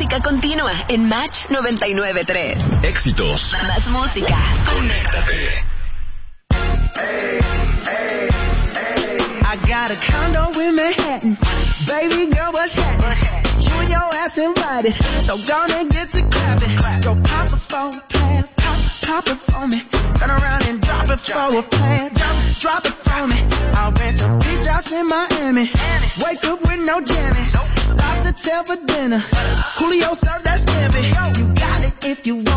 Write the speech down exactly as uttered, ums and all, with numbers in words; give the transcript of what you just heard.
música continua en Match noventa y nueve punto tres. Éxitos. Más música. Conéctate. I got a condo in Manhattan. Baby girl, what's happening? You and your ass invited, so gonna get to clapping. Go pop it for a plan, pop, pop it for me. Turn around and drop it for a plan, drop, drop it for me. I'll rent a beach house in Miami. Wake up with no jammies. Lobster tail for dinner. Julio served that scampi. You got it if you want